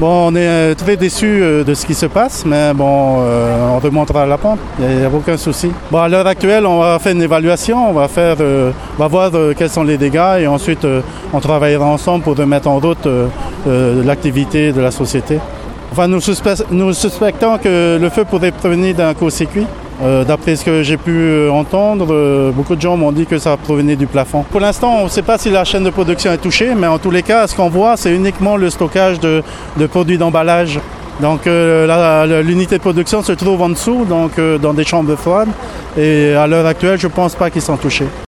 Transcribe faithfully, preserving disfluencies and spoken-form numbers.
Bon, on est très déçus de ce qui se passe, mais bon, euh, on remontera à la pente, il n'y a, a aucun souci. Bon, à l'heure actuelle, on va faire une évaluation, on va, faire, euh, on va voir euh, quels sont les dégâts et ensuite euh, on travaillera ensemble pour remettre en route euh, euh, l'activité de la société. Enfin, nous, suspe- nous suspectons que le feu pourrait provenir d'un court-circuit. Euh, d'après ce que j'ai pu euh, entendre, euh, beaucoup de gens m'ont dit que ça provenait du plafond. Pour l'instant, on ne sait pas si la chaîne de production est touchée, mais en tous les cas, ce qu'on voit, c'est uniquement le stockage de, de produits d'emballage. Donc euh, la, la, l'unité de production se trouve en dessous, donc euh, dans des chambres froides. Et à l'heure actuelle, je ne pense pas qu'ils sont touchés.